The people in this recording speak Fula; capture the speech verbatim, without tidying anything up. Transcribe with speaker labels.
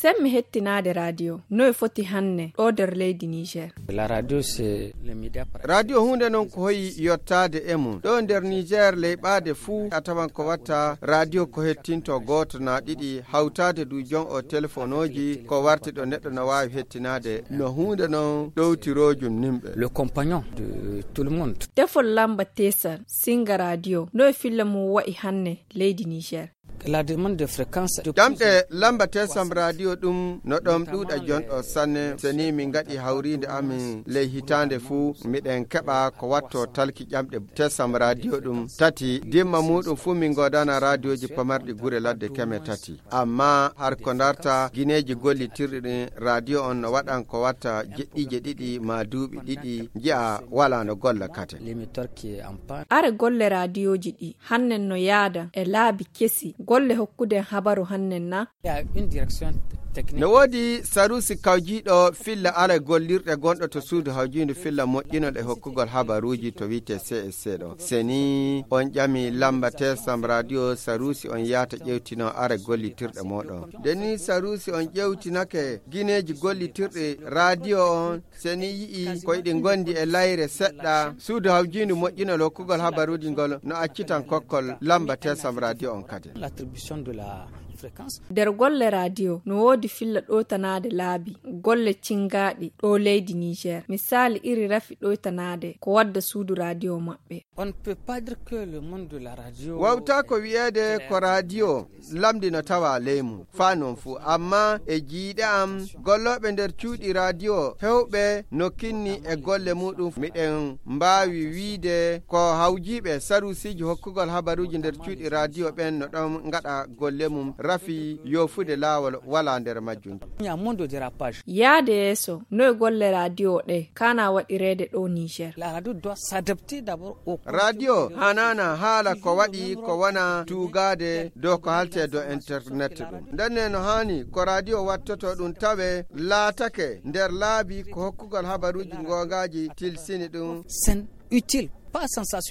Speaker 1: Semmi hettinade radio no e foti hanne o der leydi Niger.
Speaker 2: La radio c'est le média.
Speaker 3: Radio hunde non ko hoyi yottade emu do der Niger leybade fu atawan ko watta radio ko hettinto goto na didi hawtade du jon o telefonoji ko warti do neddo na wawi hettinade no hunde non dowtirojum nimbe.
Speaker 2: Le compagnon de tout le monde.
Speaker 1: Defol lamba tesa singa radio no e fillamu wa'i hanne leydi Niger.
Speaker 2: La demande de fréquence
Speaker 3: jamde lamba tesam radio dum no dom duda jon o sanne seni min ngadi hawrinde amin le hitande fu miden keba ko watto talki jamde tesam radio dum tati dimma mudum fu min godana radioji pamardi gure ladde keme tati amma har ko darta gineji golli tirdi radio on no wadan ko watta jeddi didi ma duubi didi ji'a wala no golla kate
Speaker 2: l'émetteur qui est en panne.
Speaker 1: Are golle radioji di hannen no yaada e laabi kesi golle hokkude habaru hannen na.
Speaker 2: Il y a une direction technique.
Speaker 3: No wodi sarusi kawjido filla ala gollirde gondo to suudu hawjinde filla moƴƴino de hokkugol habaruji to wiite C S C do seni on jami lamba tesam radio sarusi on yata ƴewtino ara gollitirde modon deni sarusi on ƴewtinake gineji gollitirde radio on seni yi koyde gondi e layre sedda suudu hawjinde moƴƴino hokkugol habaruji ngol no accitan kokkol lamba tesam radio on kade.
Speaker 2: L'attribution de la
Speaker 1: der golle radio no wodi filla ɗotanade laabi golle cingaɗi ɗo leydi Niger misali iri rafi ɗotanade ko wadda suudu radio maɓɓe.
Speaker 2: On ne peut pas dire que le monde de la radio
Speaker 3: wawta ko wiyede ko radio lamdi no tawa leymu fa non fu amma e jiiɗe am golloɓe nder cuuɗi radio hewɓe no kinni e golle muɗum miɗen mbawi wiide ko hawjiɓe sarusiji hokkugol habaruji nder cuuɗi radio ɓen no ɗon ngaɗa golle mum rafi yofude lawol wala nder majjum.
Speaker 2: Ya mondo dérapage.
Speaker 1: Yaade yeso no e golle radio ɗe kana waɗirede ɗo Niger.
Speaker 2: La radio doit s'adapter d'abord au
Speaker 3: radio hanana hala ko waɗi ko wana tugade do ko halte do internet ɗum ndanne no hani ko radio wattoto ɗum tawe laatake nder laabi ko hokkugol habaruji gongaji tilsini ɗum
Speaker 2: c'est utile pas sensation.